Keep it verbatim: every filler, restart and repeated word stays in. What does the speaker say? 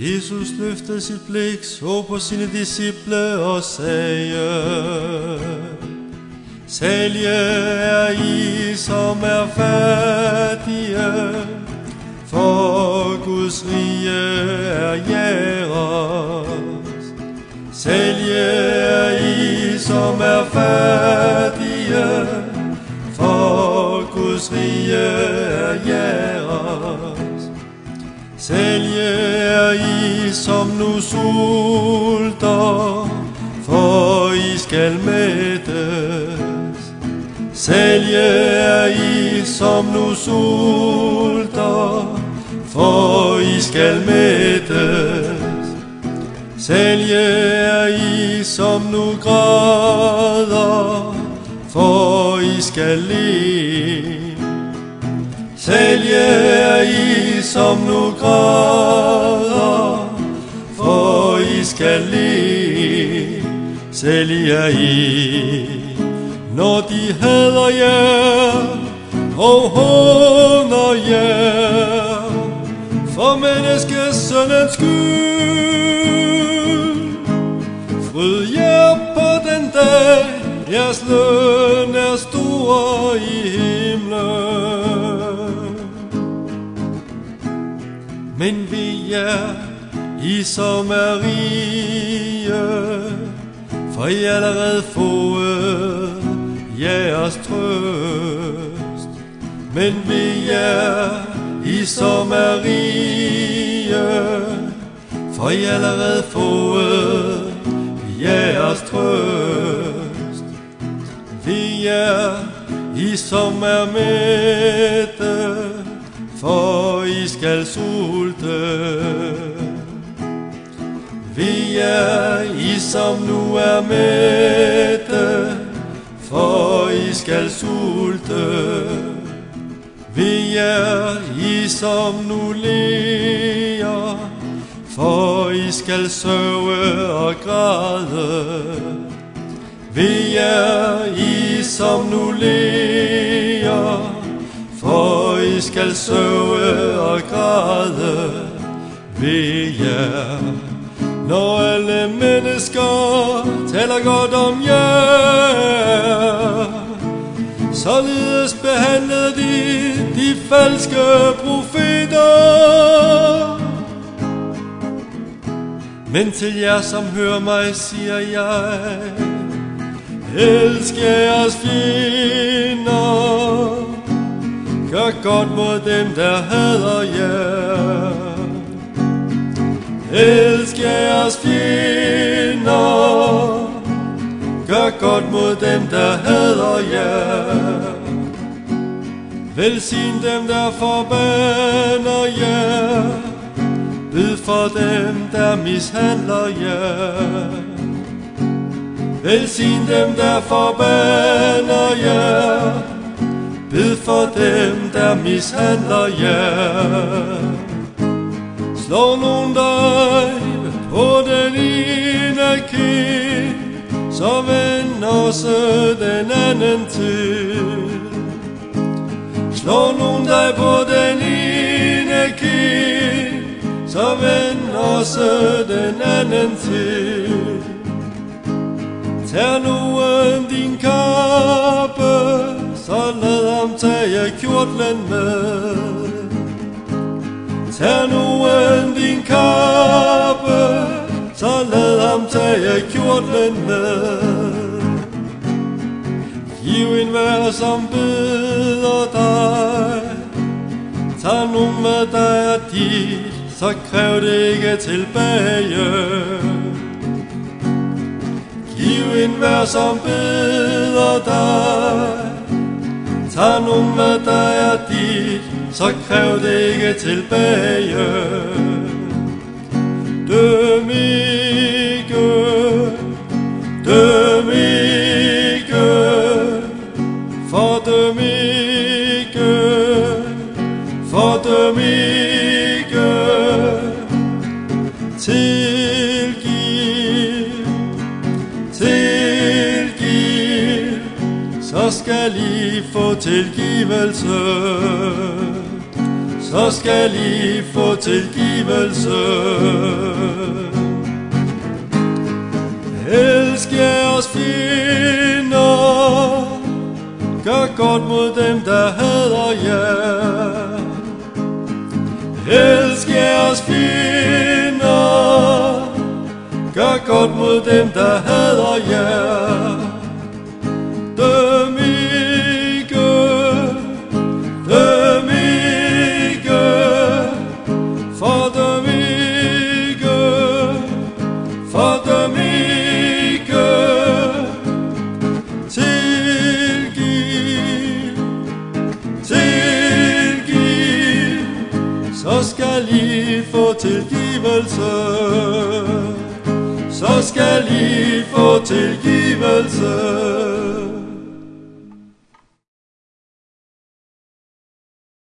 Jesus løftede sit blik, så på sine disciple og sagde: Salige er I, som er fattige, for Guds rige er jeres. Salige er I, som er fattige, for Guds rige er jeres. Salige er I, som nu sulter, for I skal mættes. Salige er I, som nu sulter, for I skal mættes. Salige er I, som nu græder, for I skal le. Salige er I, som nu græder, for I skal le. Salige er I, når de hader jer og håner jer, for menneskesønnens skyld. Fryd jer på den dag, jeres løn er stor i himlen. Men vi jer, I som er rige, for I allerede fået jeres trøst. Men vi jer, I som er rige, for I allerede fået jeres trøst. Vi jer, I som er mætte, for I skal sulte. Vi er I, som nu er mætte, for I skal sulte. Vi er I, som nu ler, for I skal sørge og græde. Vi er I, som nu ler, for I skal sørge og græde. Vi er, når alle mennesker taler godt om jer, således behandlede de de falske profeter. Men til jer, som hører mig, siger jeg: elsk jeres fjender, gør godt mod dem, der hader jer. Elsk jeres fjender, gør godt mod dem, der hader jer. Velsign dem, der forbander jer. Bed for dem, der mishandler jer. Velsign dem, der forbander jer. Bed for dem, der mishandler jer. Slår nogen dig på den ene kind, så vend også den anden til. Slår nogen dig på den ene kind, så vend også den anden til. Tag nogen din kappe, så lad ham tage kjortlen med. Tag nogen din kappe, så lad ham tage kjortlen med. Giv en hver, som beder dig. Tag nu med dig er dit, så kræv det ikke tilbage. Giv en hver, som beder dig. Tag nu med dig er dit, så kræv det ikke tilbage. Døm ikke, døm ikke, fordøm ikke, fordøm ikke. Tilgiv, tilgiv, så skal I få tilgivelse. så skal I få tilgivelse. Elsk jeres fjender, gør godt mod dem, der hader jer. Elsk jeres fjender, gør godt mod dem, der hader jer. Døm ikke, døm ikke, fordøm ikke, fordøm ikke. Tilgiv, tilgiv, så skal I få tilgivelse. Så skal I få tilgivelse.